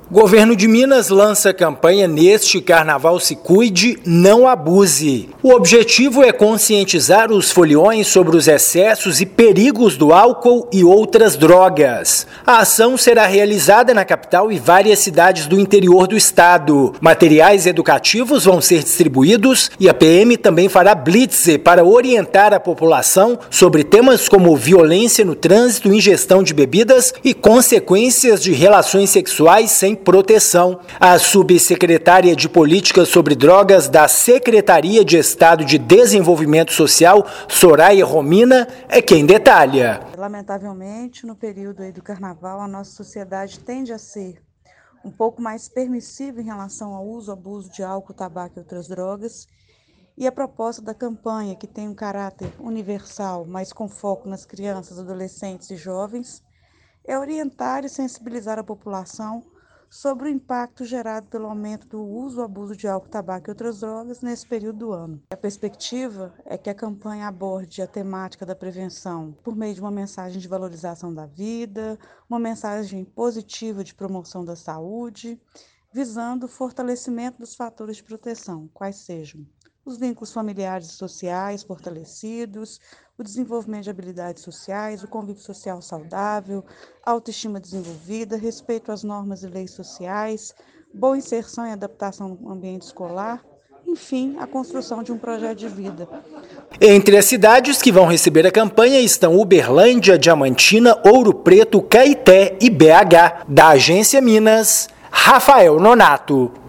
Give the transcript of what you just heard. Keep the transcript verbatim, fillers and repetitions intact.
Governo de Minas lança campanha neste Carnaval Se Cuide, Não Abuse. O objetivo é conscientizar os foliões sobre os excessos e perigos do álcool e outras drogas. A ação será realizada na capital e várias cidades do interior do estado. Materiais educativos vão ser distribuídos e a P M também fará blitz para orientar a população sobre temas como violência no trânsito, ingestão de bebidas e consequências de relações sexuais sem proteção. A subsecretária de Políticas sobre Drogas da Secretaria de Estado de Desenvolvimento Social, Soraya Romina, é quem detalha. Lamentavelmente, no período aí do Carnaval, a nossa sociedade tende a ser um pouco mais permissiva em relação ao uso, abuso de álcool, tabaco e outras drogas. E a proposta da campanha, que tem um caráter universal, mas com foco nas crianças, adolescentes e jovens, é orientar e sensibilizar a população sobre o impacto gerado pelo aumento do uso ou abuso de álcool, tabaco e outras drogas nesse período do ano. A perspectiva é que a campanha aborde a temática da prevenção por meio de uma mensagem de valorização da vida, uma mensagem positiva de promoção da saúde, visando o fortalecimento dos fatores de proteção, quais sejam os vínculos familiares e sociais fortalecidos, o desenvolvimento de habilidades sociais, o convívio social saudável, autoestima desenvolvida, respeito às normas e leis sociais, boa inserção e adaptação no ambiente escolar, enfim, a construção de um projeto de vida. Entre as cidades que vão receber a campanha estão Uberlândia, Diamantina, Ouro Preto, Caeté e B H. Da Agência Minas, Rafael Nonato.